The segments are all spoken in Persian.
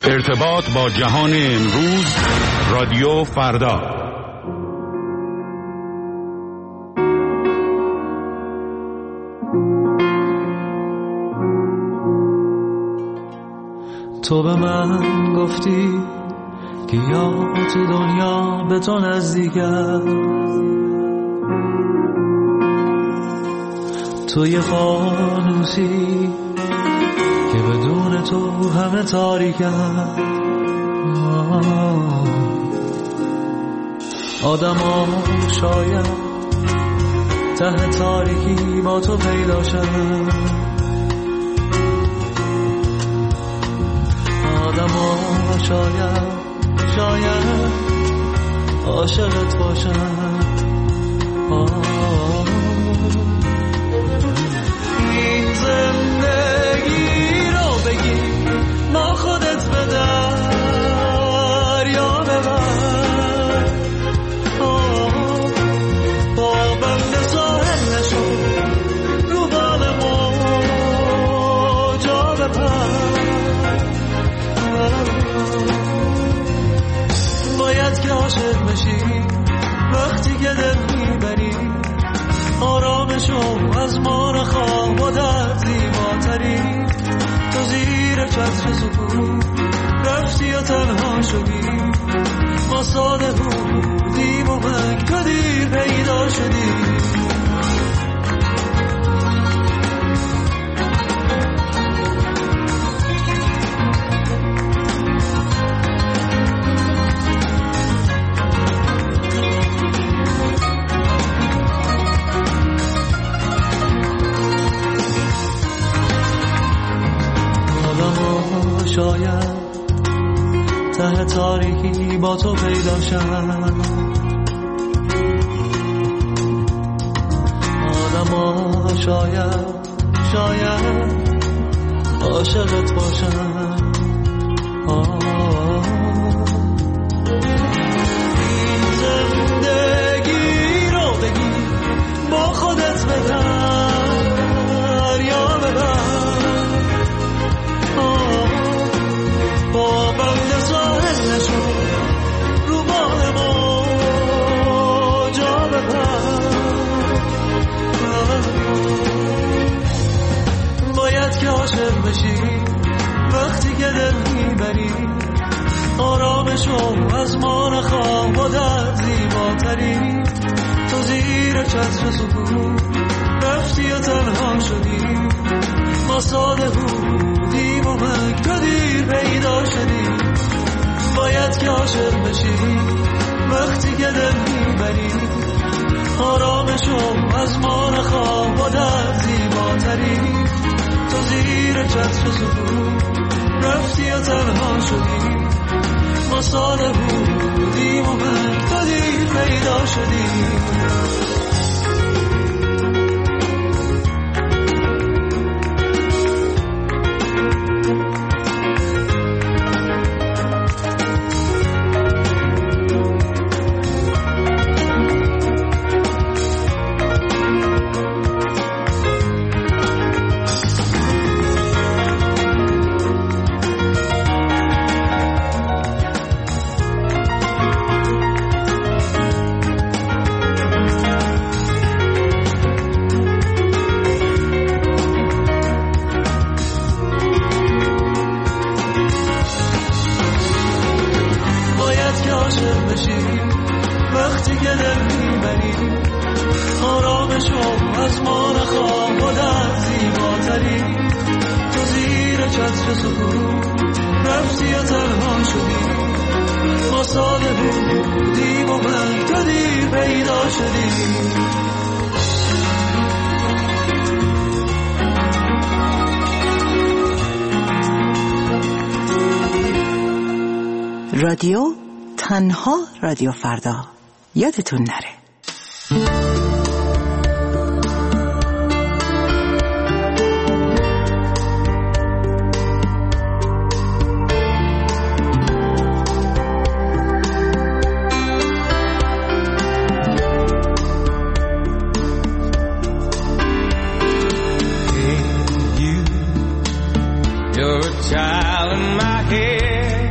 ارتباط با جهان امروز، رادیو فردا. تو به من گفتی که یا تو دنیا به تو نزدیکم، تو یه فانوسی که بدون تو همه تاریکم. آدم ها شاید ته تاریکی با تو پیدا شد، آدم ها شاید عاشقت باشن. این زندگی رو بگی ما خودت به دریا ببر، با بند ساحل نشو رو بال موجا بپر. باید که عاشق بشی وقتی که دل میبری، آرامشو از ما نخواه و در زیباتری. تو زیر چتر سکون رفتی و تنها شدی، ما ساده بودیم و من تو دیر پیدا شدی. شاید ته تاریکی با تو پیدا شد، آدم ها شاید عاشقت باشن. این زندگی رو بگی با خودت به دریا ببر، با بند ساحل نشو رو بال موجا بپر. باید که عاشق بشی وقتی که دل میبری، آرامشو از ما نخواه و در زیباتری. تو زیر چتر سکون رفتی و تنها شدی، ما ساده بودیم و من تو دیر پیدا شدی. باید که عاشق بشی وقتی که دل میبری، آرامشو از ما نخواه و در زیباتری. تو زیر چتر سکون رفتی و تنها شدی، ما ساده بودیم و من تو دیر پیدا شدی. وقتی که دل میبری، آرامشو از ما نخواه و در زیباتری. تو زیر چتر سکون رفتی و تنها شدی، ما ساده بودیم و من تو دیر پیدا شدی. رادیو تنها رادیو فردا، یادتون نره. You're a child in my head,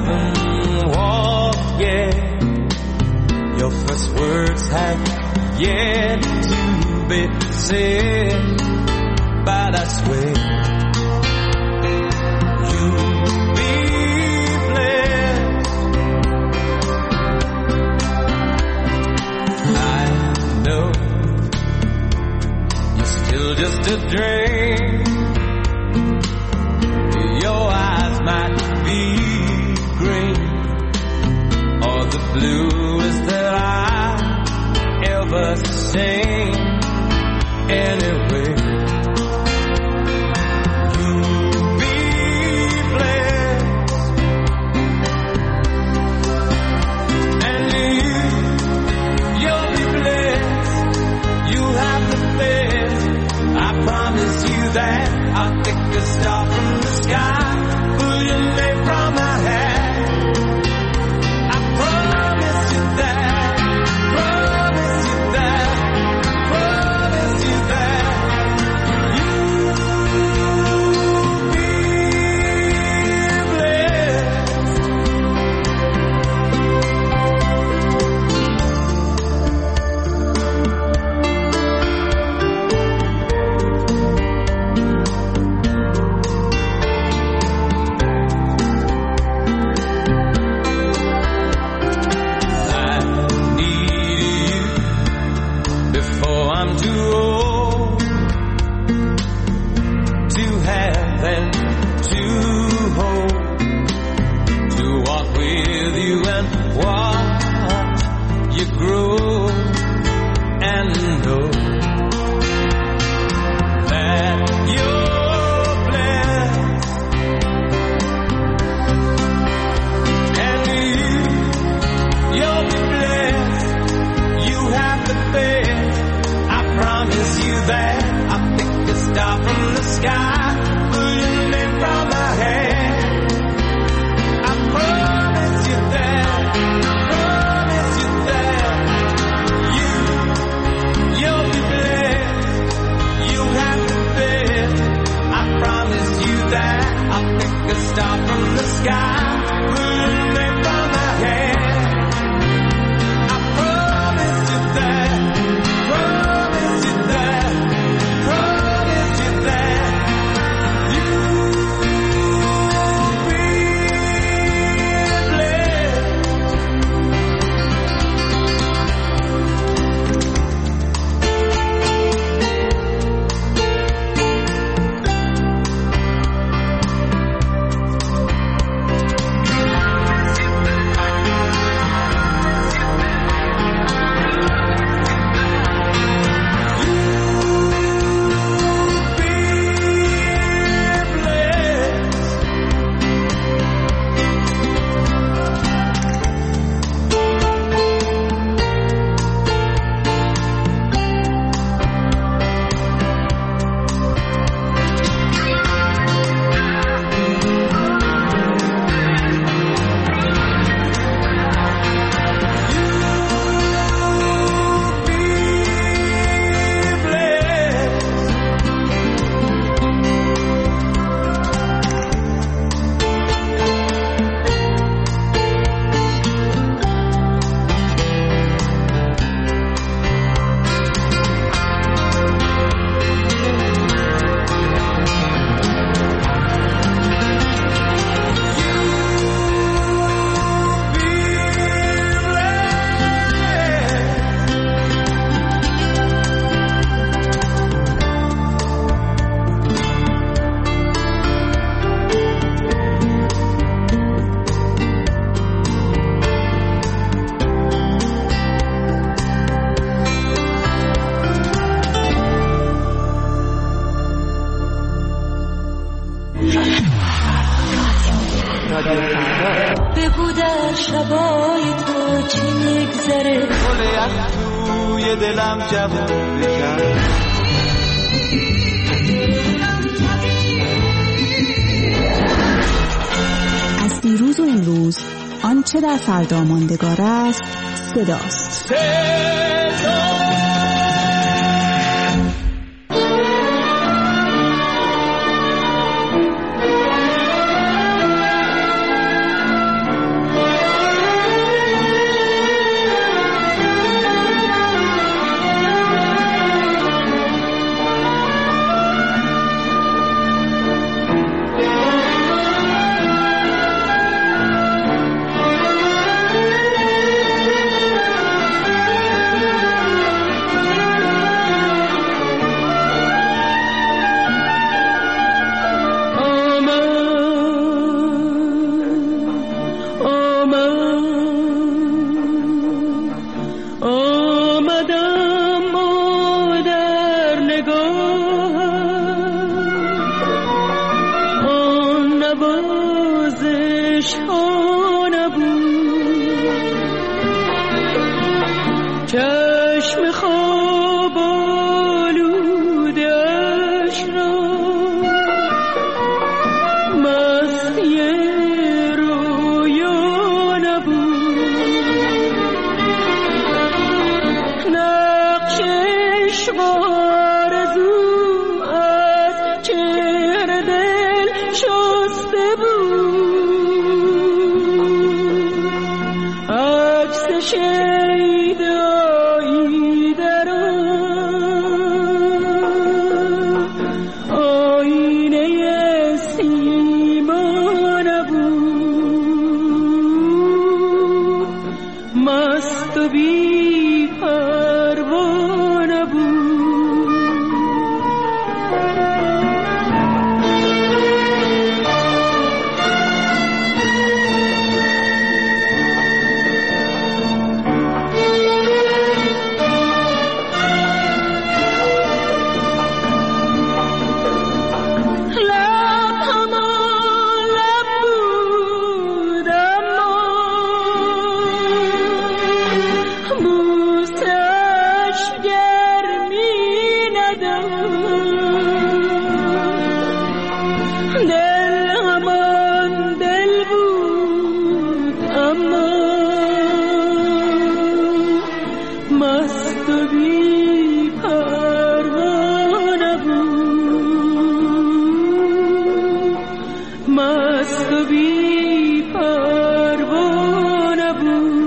haven't walked yet. Your first words have yet to be said, but I swear you'll be blessed. I know you're still just a dream. Your eyes might be green or the bluest that I've ever seen. Anyway, you'll be blessed, and you'll be blessed. You'll have the best. I promise you that. I'll pick a star from the sky, pull your name from my hat. I promise you that, promise you that, promise you that. You'll be بگو در شبای تو چی میگذره گل یخ توی دلم جوون بکن از دیروز و امروز آنچه در فردا ماندگار است صداست. نوازش ها نبود، چشم خواب آلودش را مستی رویا نبود، نقشش آرزو از چهره دل شسته بود، عکس شیدایی در آینه سیما نبود، مست و بی پروا نبود. مست و بی پروا نبود، مست و بی پروا نبود.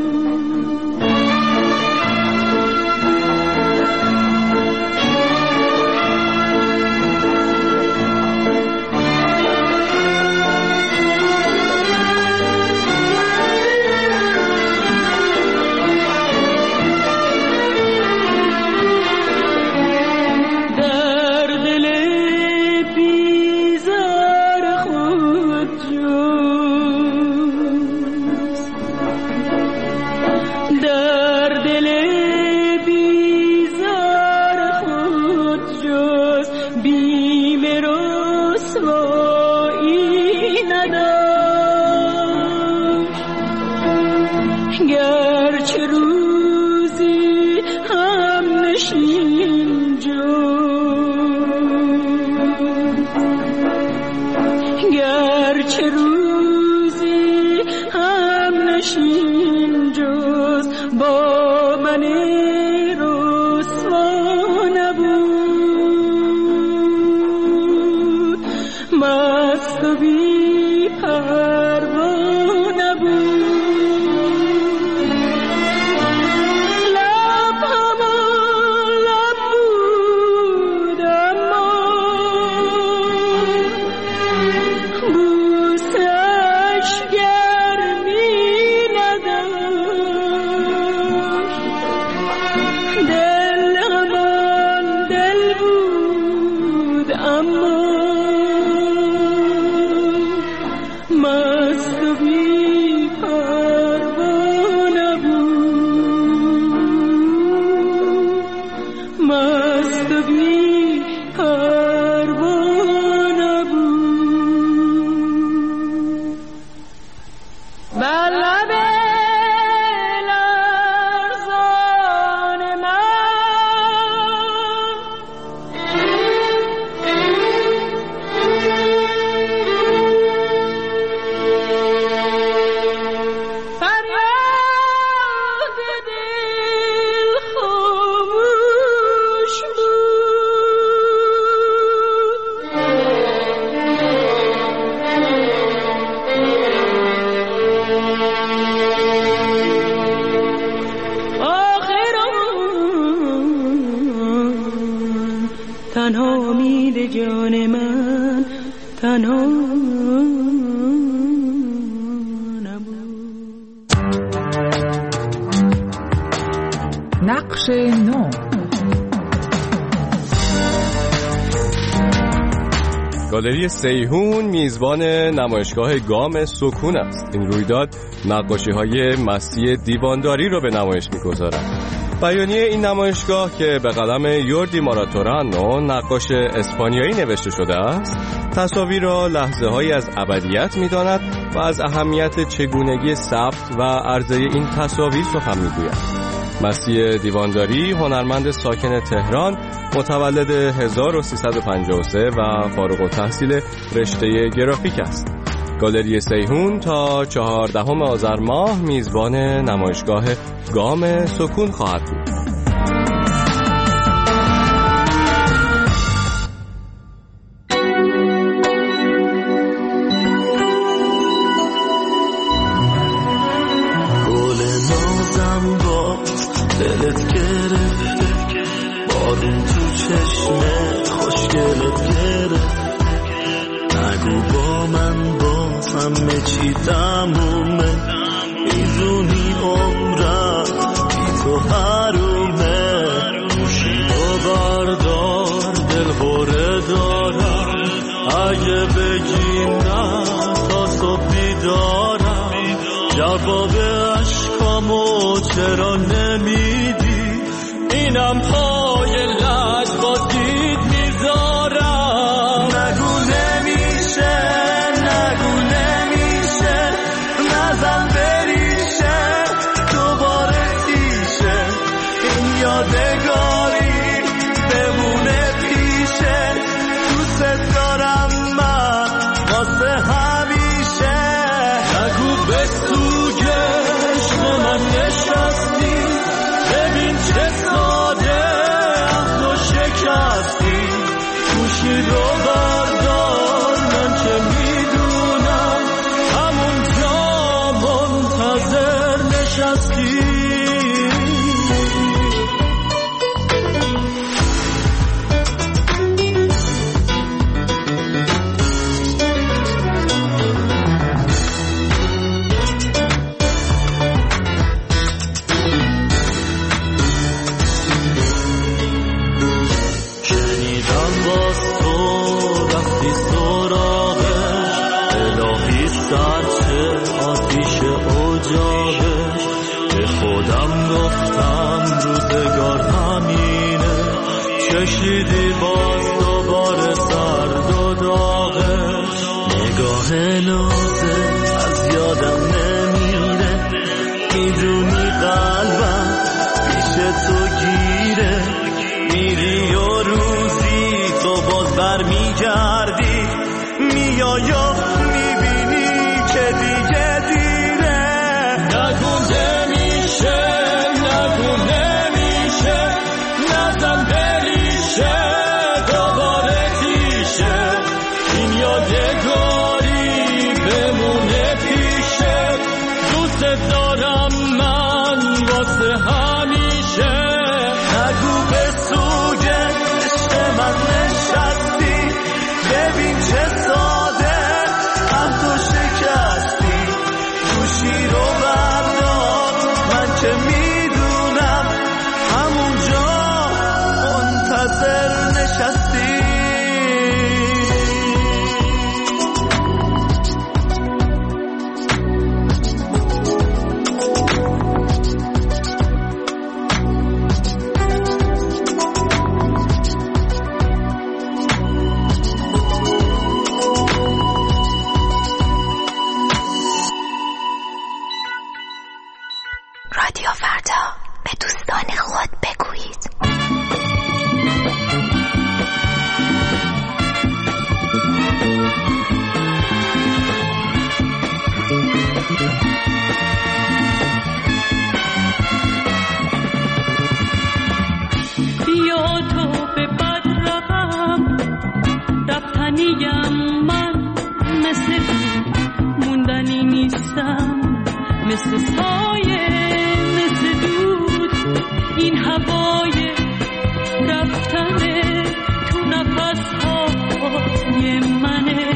گرچه روزی هم نشین جز، گرچه روزی هم نشین جز، با من رسوا نبود، مست و بی پروا نبود. مست و بی پروا نبود، مست و بی پروا نبود. بر لب لرزان تنها امید جان من، تنها نبود. نقش نو. گالری سیحون میزبان نمایشگاه گام سکون است. این رویداد نقاشی‌های مستی دیوانداری را به نمایش می‌گذارد. بیانیه این نمایشگاه که به قلم یوردی ماراتورانو نقاش اسپانیایی نوشته شده است، تصاویر را لحظه‌هایی از ابدیت می‌داند و از اهمیت چگونگی ثبت و عرضه این تصاویر سخن می‌گوید. مسیح دیوانداری هنرمند ساکن تهران، متولد 1353 و فارغ التحصیل رشته گرافیک است. گالری سیحون تا 14 آذر ماه میزبان نمایشگاه گام سکون خواهد بود. گل نازم باز دلت گرفت، بارون تو چشمت خوشگلت گرفت. نگو با من باز همه چی تمومه، میدونی عمرم بی تو حرومه. گوشی رو بردار دلهوره دارم، اگه بگی نه تا صبح بیدارم. جواب عشقامو چرا نمیدی؟ اینم پای لج با دید میذارم. نگو نمیشه، نگو نمیشه، نزن بریشه دوباره تیشه. این یادگاری بمونه پیشه، دوست دارم من واسه همیشه. نگو به سوگش من نشستی، ببین چه ساده عهدو شکستی. گوشی رو بردار من چه میدونم، همونجا منتظر نشستی. کشیدی باز دوباره سرد و داغش. نگاه نازت از یادم نمیره، میدونی قلبم پیش تو گیره. میری و روزی تو باز برمیگردی، میای و میبینی که دیگه دیره. نگو نمیشه، نگو نمیشه، نزن بریشه دوباره تیشه. این یادگاری بمونه پیشه، دوست دارم من واسه همیشه. نگو به سوگه عشق من نشستی، ببین چه ساده هم تو شکستی. گوشی رو بردار من چه میدونم، همونجا منتظر نشستی. رادیو فردا، به دوستان خود بگویید. بیا تو به بد روم، رفتنیم من مثل موندنی نیستم. مثل سایه، مثل دود، این هوای رفتنه تو نفسهای منه.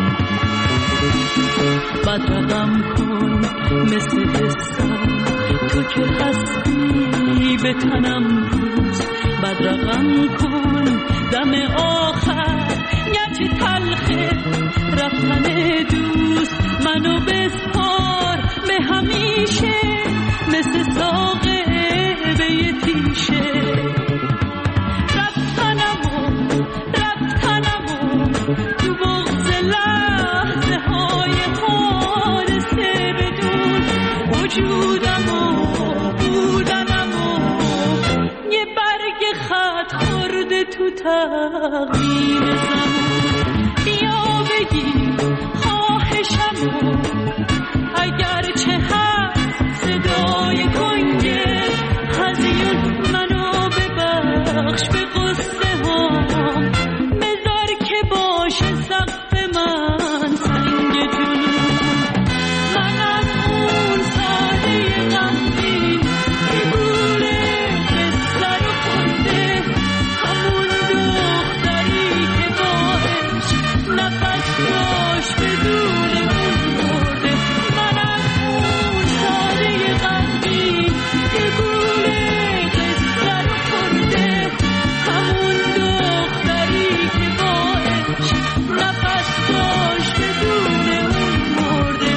بدرقم کن مثل بستم، تو که هستی به تنم دوست. بدرقم کن دم آخر یکی تلخه رفتن دوست. منو بسپار به همیشه مثل ساقه به یه تو بغض لحظه های حادثه بدون وجودم و بودنم و یه برگ خط خورده تو تقویم زمان. بیا بگی خواهشم و اگر چه هست صدای کنگه هزیون منو ببخش به قصه هام. بذار که باشه سقف من سنگ جنون. من از اون ساده غمگین که گوله به سر خورده، همون دختری که با عشق نفس داشت بدون اون مرده. من از اون ساده غمگین که گوله به سر خورده، همون دختری که با عشق نفس داشت بدون اون مرده.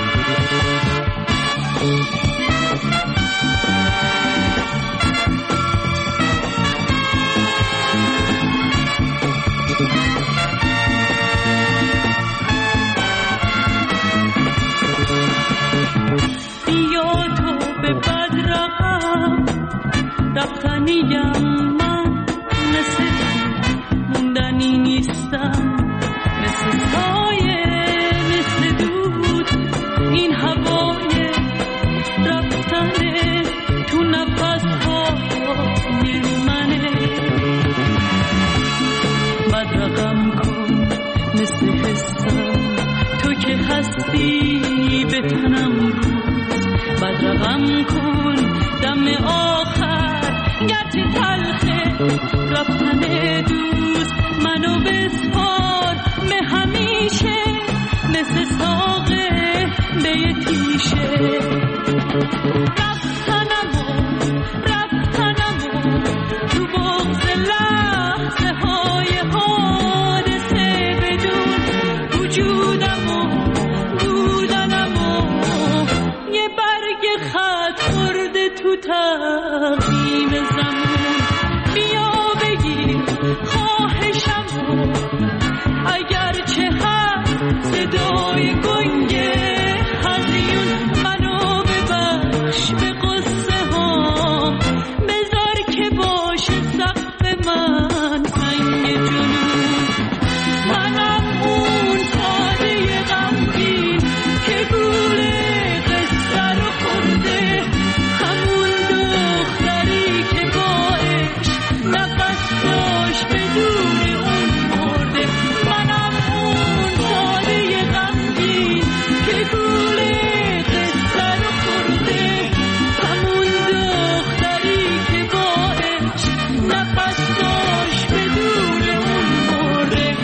بیا تو به بد رقم رفتنیم، من مثل موندنی نیستم، مثل سایه مثل دود. این هوای رفتنه تو نفس های منه. بد رقم کن مثل حسم، تو که هستی به تنم روز. بد رقم کن دم آخر گرچه تلخه رفتن دوست. منو بسپار به همیشه مثل ساقه به یه تیشه. رفتنمو تو بغض لحظه های حادثه بدون وجودمو بودنمو یه برگ خط خورده تو تقویم زمان. بیا بگیر خواهشمو اگر چه هست صدای گنگه هزیون منو ببخش به قصه هام. بذار که باشه سقف من سنگ جنون. منم اون ساده غمگین که گوله قصه رو خورده، همون دختری که با عشق نفس داشت بدون اون مرده. منم اون ساده غمگین که گوله قصه رو خورده، همون دختری که با عشق نفس داشت بدون اون مرده.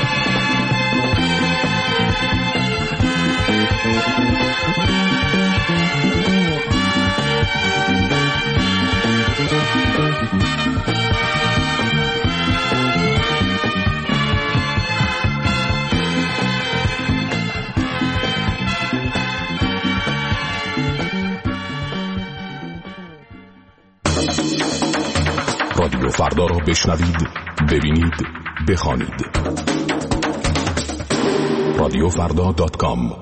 رادیو فردا را بشنوید، ببینید، بخوانید. رادیوفردا.com.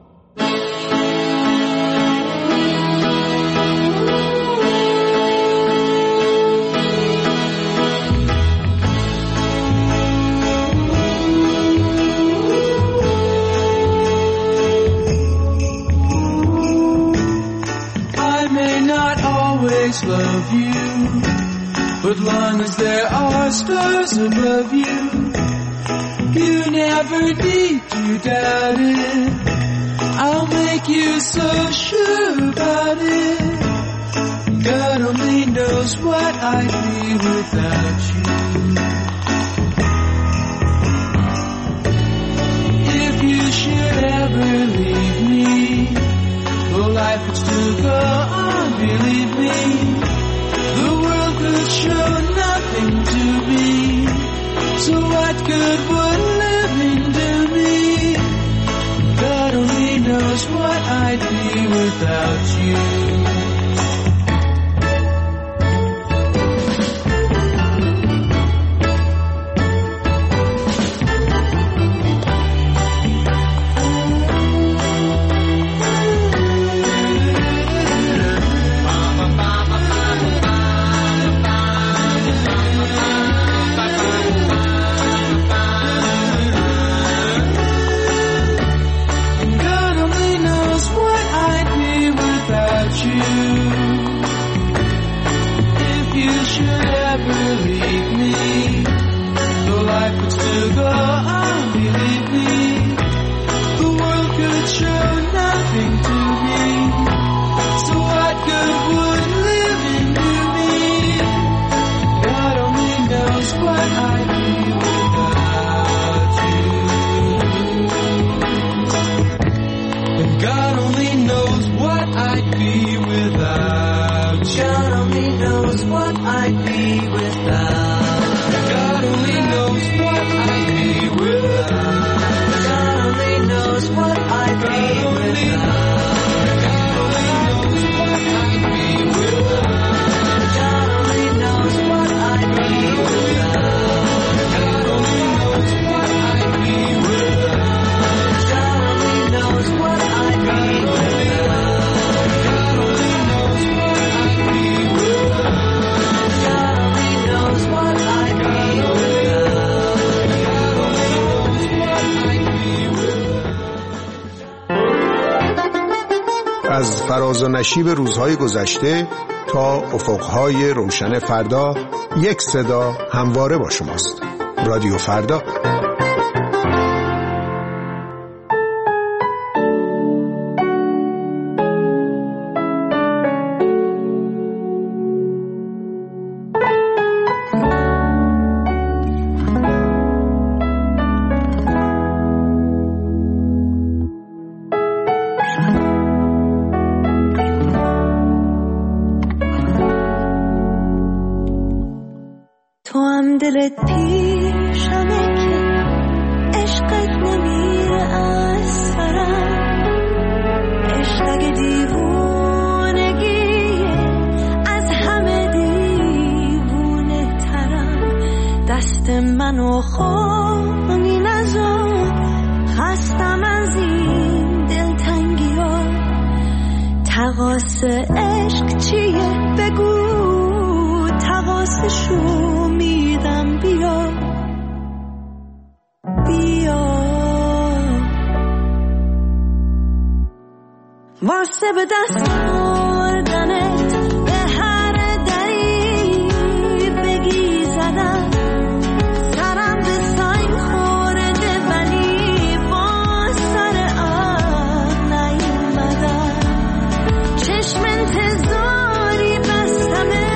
I may not always love you, but long as there are stars above you, you never need to doubt it. I'll make you so sure about it. God only knows what I'd be without you. If you should ever leave me, well, life would still go on, believe me. The world could show nothing to me, so what good would living do me? God only knows what I'd be without you. از فراز و نشیب روزهای گذشته تا افقهای روشن فردا، یک صدا همواره با شماست. رادیو فردا. دلت پیشمه که عشقت نمیره از سرم، عشق اگه دیوونگیه از همه دیوونه ترم. دست منو خونی نزار، خستم از این دلتنگی ها. تقاس عشق چیه بگو، تقاسشو میدم. بیا بیا واسه به دست آوردنت به هر دری بگی زدم. سرم به سنگ خورده ولی با سر آب نیومدم. چشم انتظاری بستمه،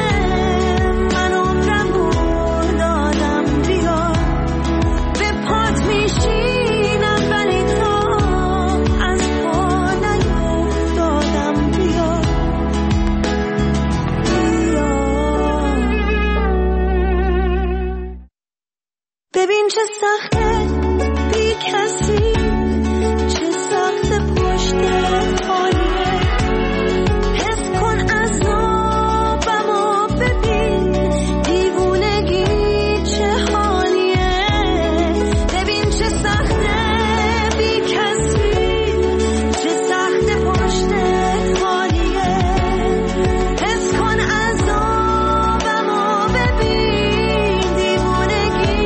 ببین چه سخته بی کسی، چه سخته پشت خالیه. حس کن عذابمو ببین، دیوونگی چه حالیه. ببین چه سخته بی کسی، چه سخته پشت خالیه. حس کن عذابمو ببین، دیوونگی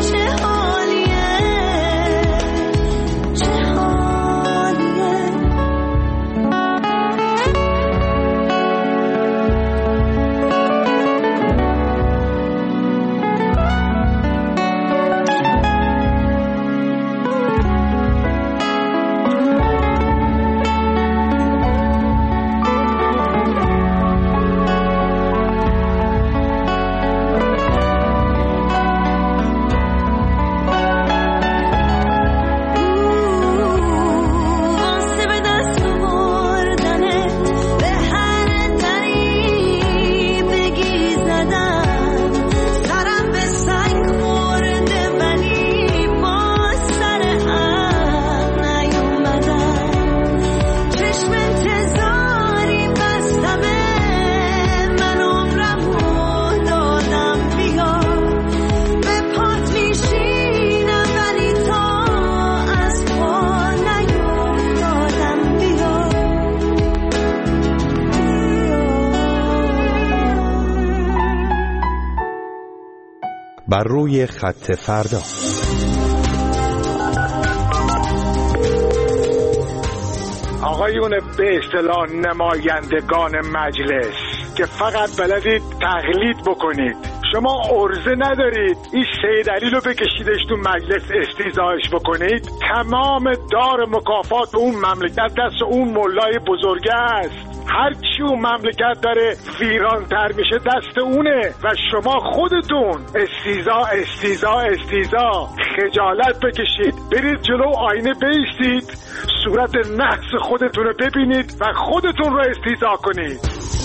بر روی خط فردا. آقایون به اصطلاح نمایندگان مجلس که فقط بلدید تقلید بکنید، شما عرضه ندارید این سید علی رو بکشیدش تو مجلس استیضاحش بکنید. تمام دار مکافات اون مملکت دست اون مولای بزرگه است. هر چی اون مملکت داره ویران تر میشه دست اونه و شما خودتون استیضاح خجالت بکشید، برید جلو آینه بایستید، صورت نحس خودتون رو ببینید و خودتون رو استیضاح کنید.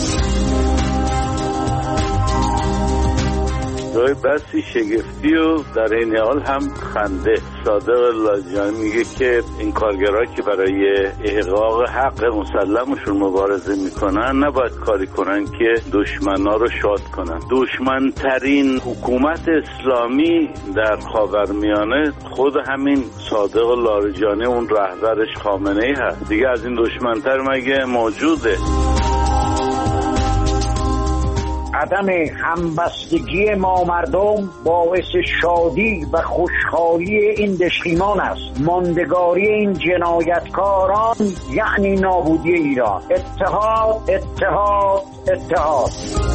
جای بسی شگفتی و در این حال هم خنده. صادق لاریجانی میگه که این کارگرها که برای احقاق حق مسلمشون مبارزه میکنن نباید کاری کنن که دشمنا رو شاد کنن. دشمنترین حکومت اسلامی در خاورمیانه خود همین صادق لاریجانی، اون رهبرش خامنه‌ای هست. دیگه از این دشمنتر مگه موجوده؟ عدم همبستگی ما مردم باعث شادی و خوشحالی این دشخیمان است. ماندگاری این جنایتکاران یعنی نابودی ایران. اتحاد اتحاد اتحاد.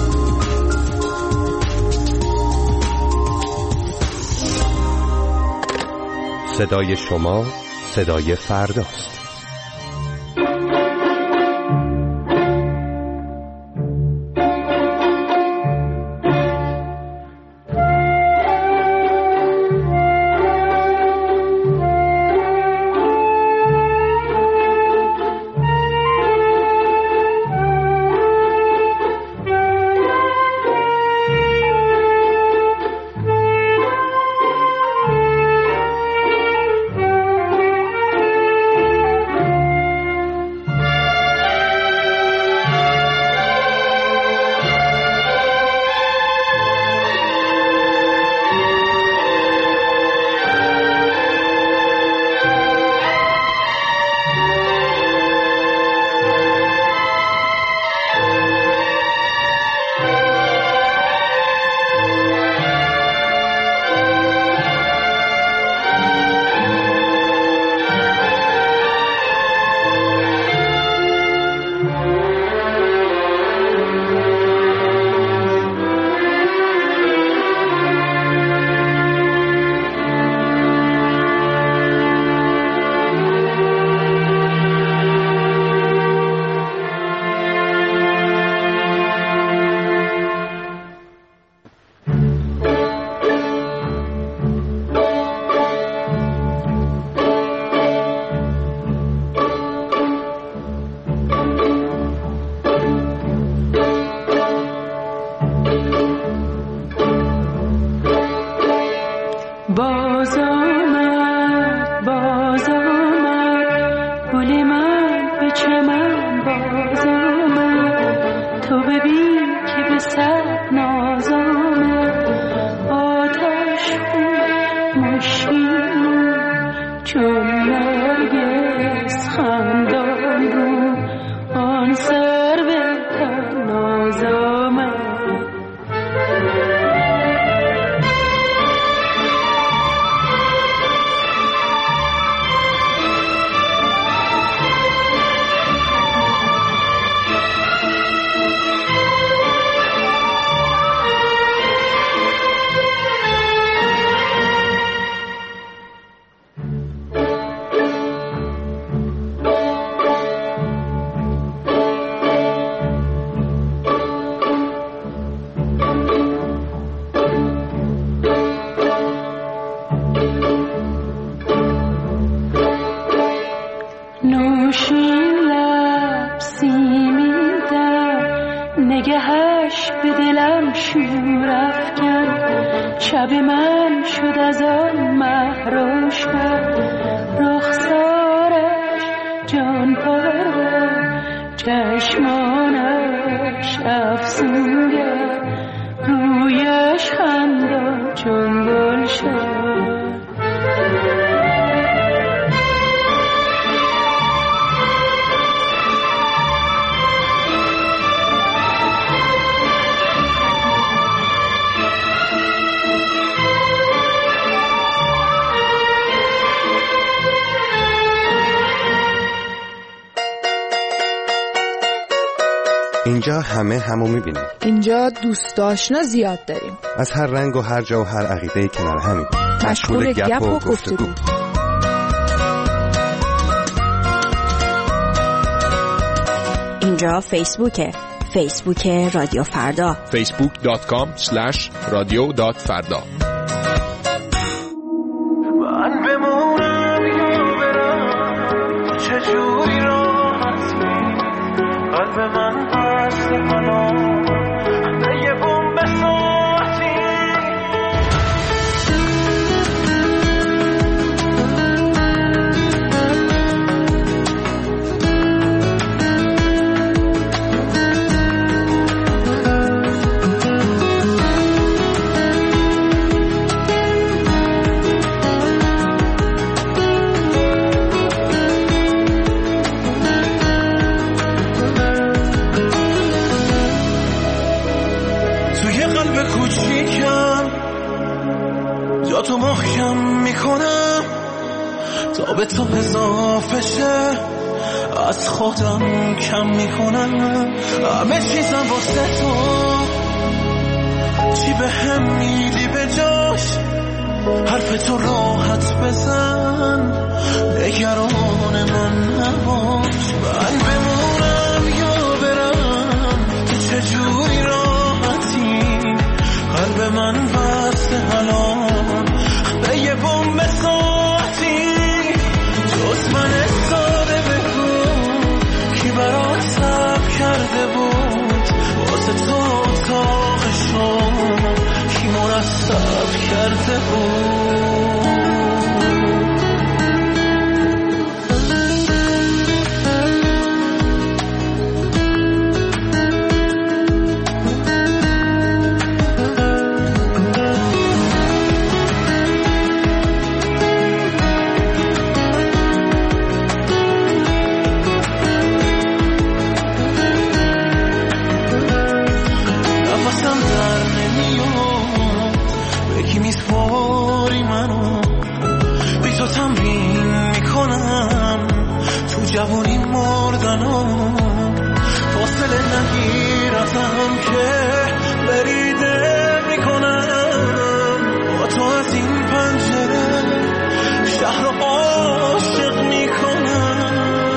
صدای شما صدای فرداست. اینجا همه همو میبینیم. اینجا دوست آشنا زیاد داریم. از هر رنگ و هر جا و هر عقیده‌ای کنار همیم. مشغول گپ و گفتگو. اینجا فیسبوکه. فیسبوک رادیو فردا. facebook.com/radio.farda. من بمونم یا برم چجوری راحتی قلب من بسته حالا یه بمب ساعتی تا به تو اضافه شه از خودم کم میکنم همه چیزم واسه تو چی به هم میدی به جاش حرف تو راحت بزن نگران من نباش من بمونم یا برم تو چجوری راحتی قلب من بسته الان به یه بمب ساعتی جز من ساده بگو کی برات صبر کرده بود واسه تو اتاقشو کی مرتب کرده بود جوانی مردنم فاصله نگیرم که بریده میکنم با تو از این پنجره شهر رو عاشق میکنم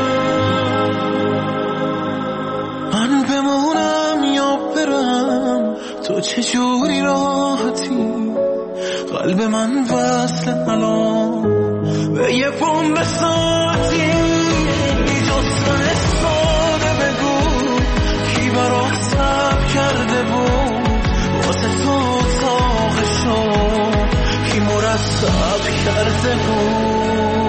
من بمونم یا برم تو چجوری راحتی قلب من وصل الان به یه بمب ساعتی ساده بگو کی برات صبر کرده بود واسه تو اتاقشو کی مرتب کرده بود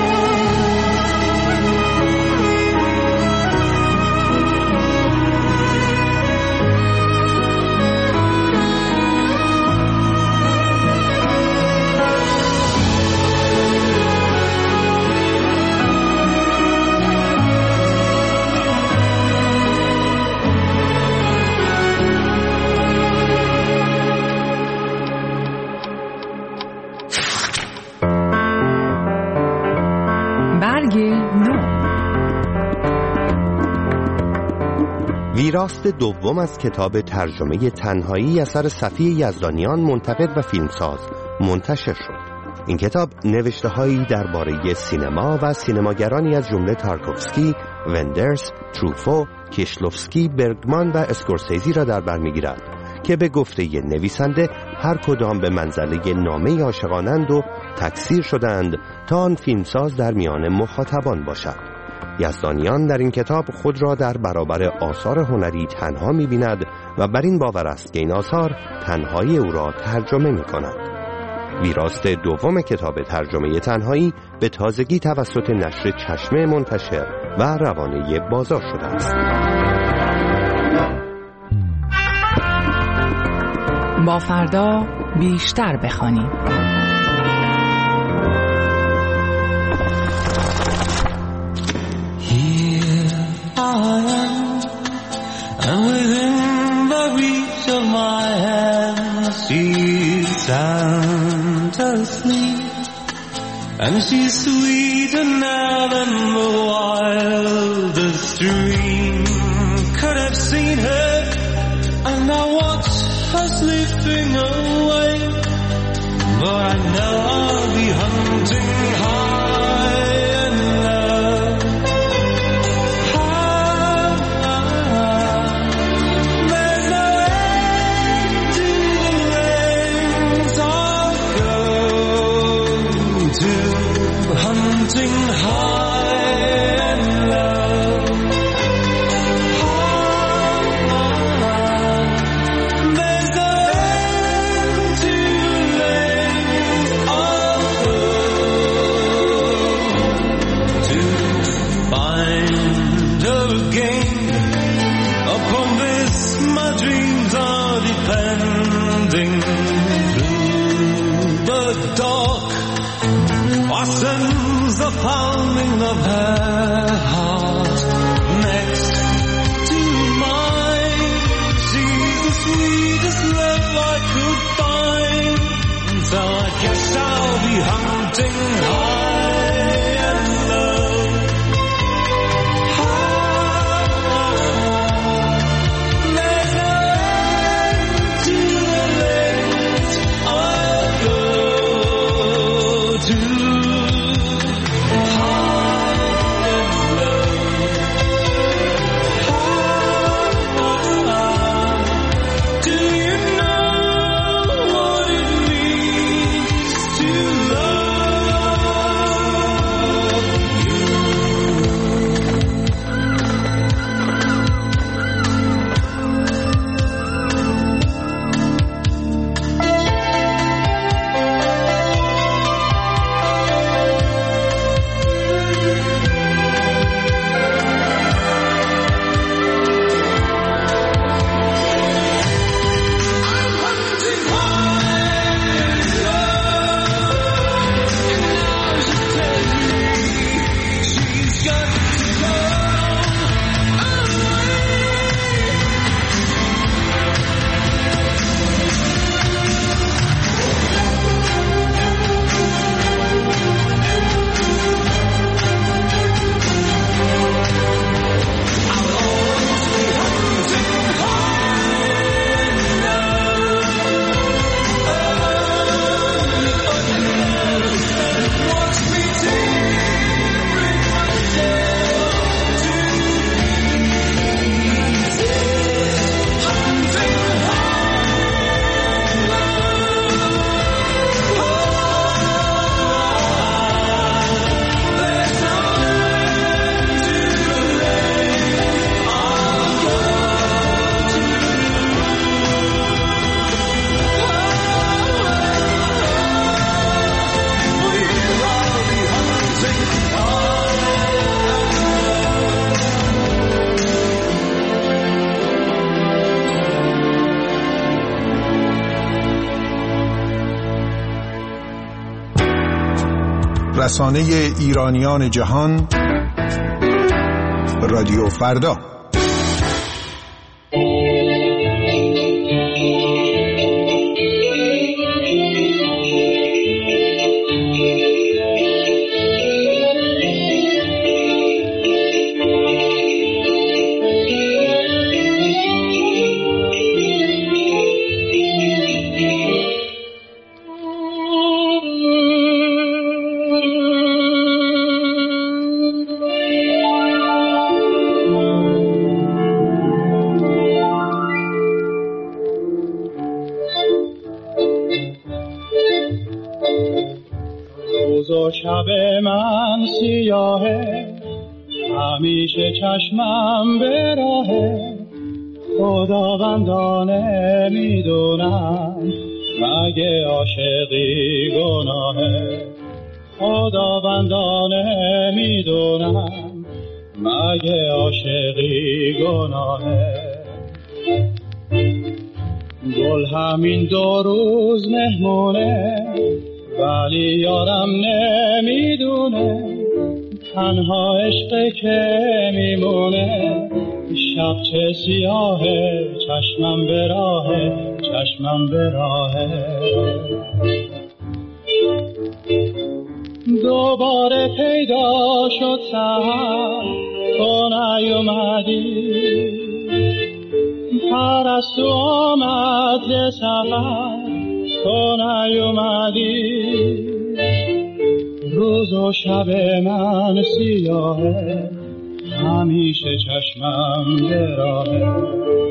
ویراست دوم از کتاب ترجمه تنهایی اثر صفی یزدانیان منتقد و فیلمساز منتشر شد. این کتاب نوشته‌هایی درباره سینما و سینماگرانی از جمله تارکوفسکی، وندرس، تروفو، کیشلوفسکی، برگمان و اسکورسیزی را در بر می‌گیرد که به گفته نویسنده هر کدام به منزله نامه عاشقانند و تکثیر شدند تا آن فیلمساز در میان مخاطبان باشد. یزدانیان در این کتاب خود را در برابر آثار هنری تنها می‌بیند و بر این باور است که این آثار تنهایی او را ترجمه می‌کند. ویراست دوم کتاب ترجمه تنهایی به تازگی توسط نشر چشمه منتشر و روانه بازار شده است. با فردا بیشتر بخوانید. And within the reach of my hand she's sound asleep, and she's sweeter now than the wildest dream could have seen her, and I watch her slipping away, but I know I'll be hunting high and low. Hunting high and low, there's no end to the length I'll go to find her again. Upon this my dreams are depending. Through the dark fastens the pounding of her heart next to mine. She's the sweetest love I could find, so I guess I'll be hunting high رسانه ایرانیان جهان، رادیو فردا. شب من سیاهه، همیشه چشمم به راهه، خداوندانه میدونم مگه عاشقی گناهه، خداوندانه میدونم مگه عاشقی گناهه. گل همین 2 روز مهمونه، ولی یارم نمیدونه تنها عشقه که میمونه. شب چه سیاهه، چشمم به راهه، چشمم به راهه. دوباره پیدا شد سحر، تو نیومدی، پرستو آمد ز سفر، تو نیومدی. روز و شب من سیاهه، همیشه چشمم به راهه.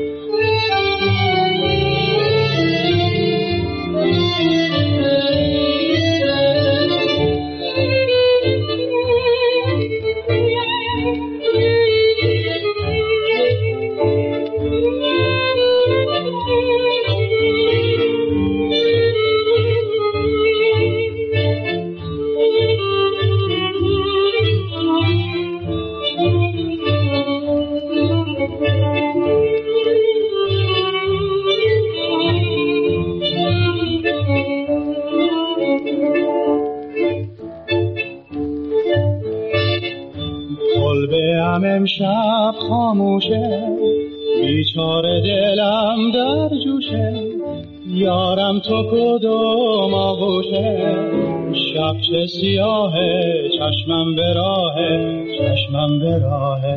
امشب خاموشه، بیچاره دلم در جوشه، یارم تو کدوم آغوشه. شب چه سیاهه، چشمم به راهه، چشمم به راهه.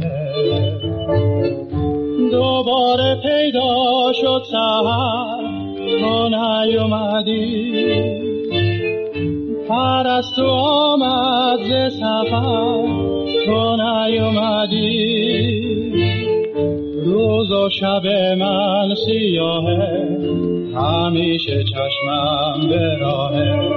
دوباره پیدا شد سحر، تو نیومدی، پرستو آمد ز سفر، تو نیومدی. روز و شب من سیاهه، همیشه چشمم به راهه.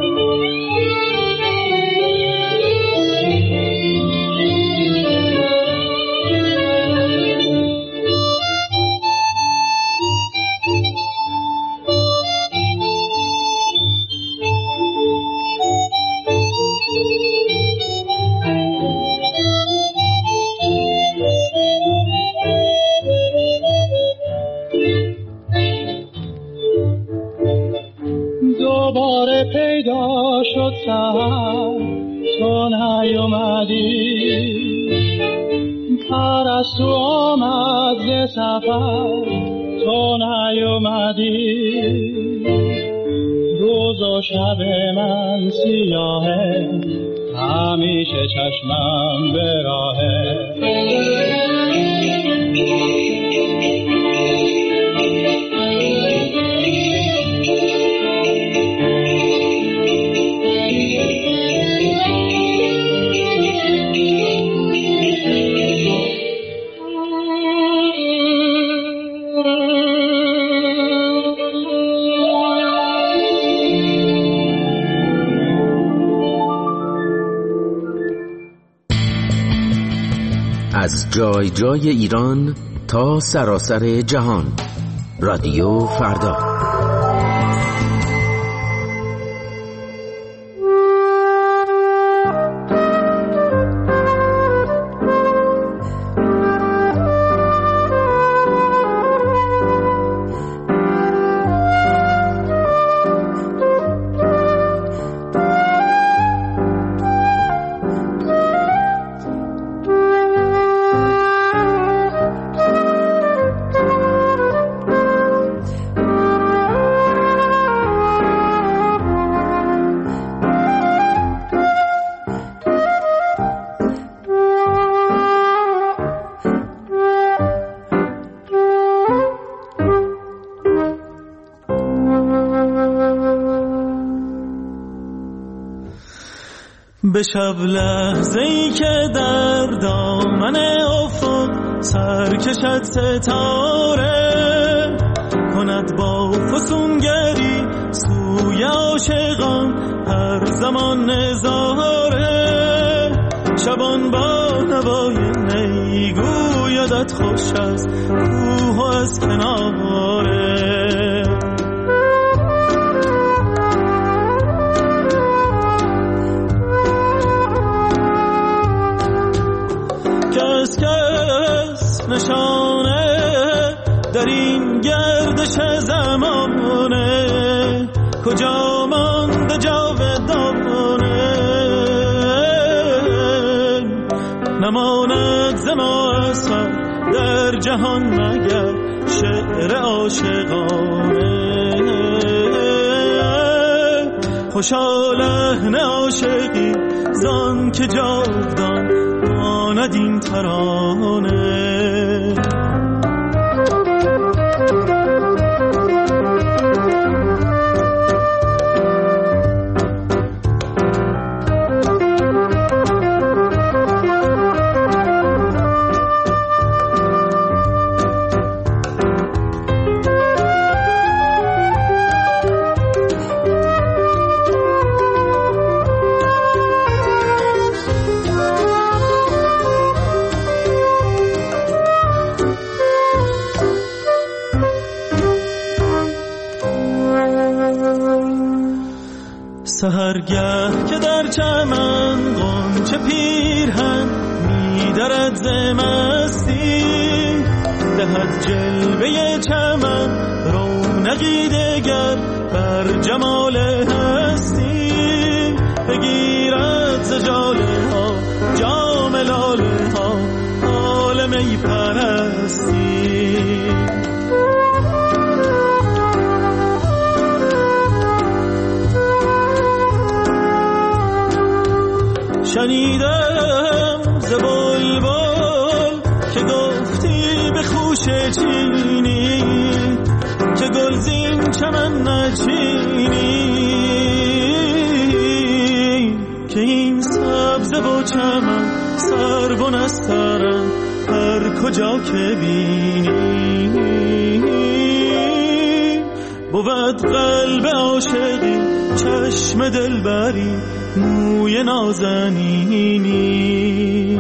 دوباره پیدا شد سحر، تو نیومدی، پرستو آمد ز سفر، تو نیومدی. روز و شب من سیاهه، همیشه چشمم به راهه. از جای جای ایران تا سراسر جهان، رادیو فردا. به شب لحظه‌ای که در دامن افق سر کشد ستاره، کند با فسونگری سوی عاشقان هر زمان نظاره. شبان با نوای نی گویدت خوش از کوه و از کناره. کس کس نشانه در این گردش زمانه، کجا مانده جاودانه. نماند ز ما اثر در جهان مگر شعر عاشقانه. خوشا لحن عاشقی زان که جاودان ماند این ترانه. سحرگه که در چمن غنچه پیرهن می‌درد ز مستی، دهد جلوه چمن رونقی دگر بر جمال هستی. بگیرد ز ژاله ها جام لاله ها حال می پرستی. شنیدم ز بلبل که گفتی به خوشه چینی، که گل زین چمن نچینی، که این سبز و چمن سرو و نسترن هر کجا که بینی. بود قلب عاشقی چشم دلبری موی نازنینی.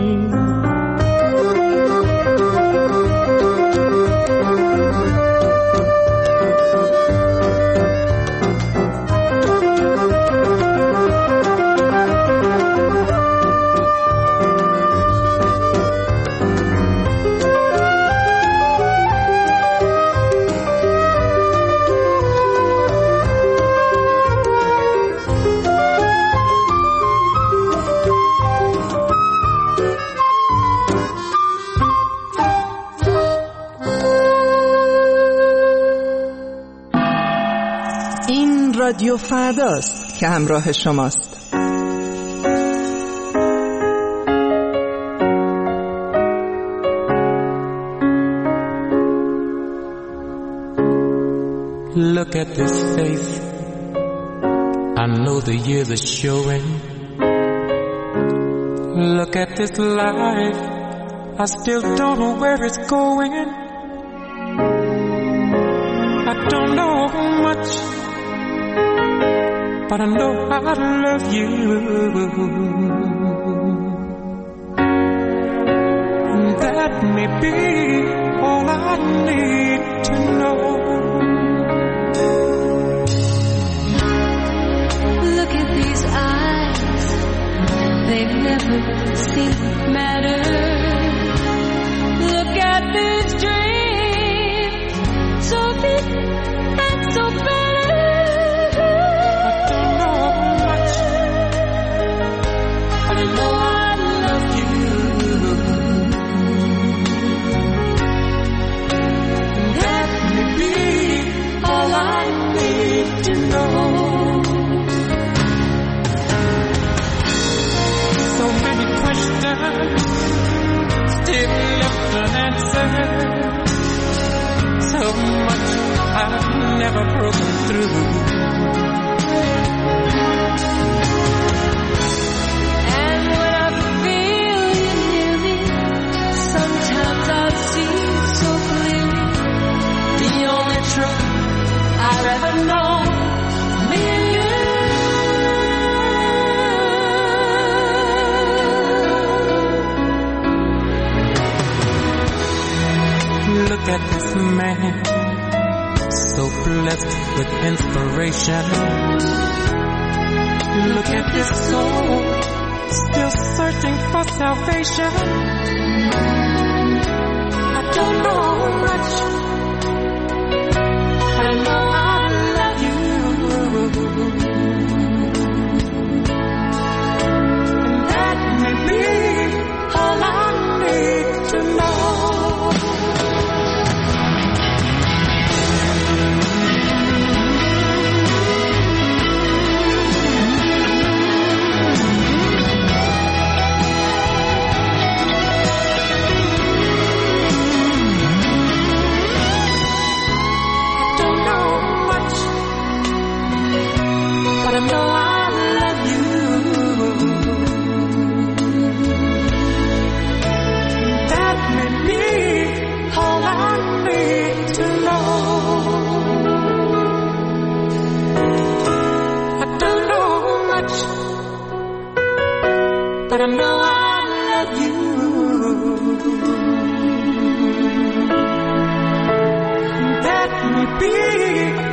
رادیو فرداست که همراه شماست. Look at this face, I know the years are showing. Look at this life, I still don't know where it's going. I don't know much, but I know I love you. And that may be all I need to know. Look at these eyes, they've never seemed matter. Look at these dreams, so big and so better. Look at this man, so blessed with inspiration. Look at this soul, still searching for salvation. I don't know much, but I know I love you. And that may be all I need to know. But I know I love you. That may be all I need to know. I don't know much, but I know I love you. That may be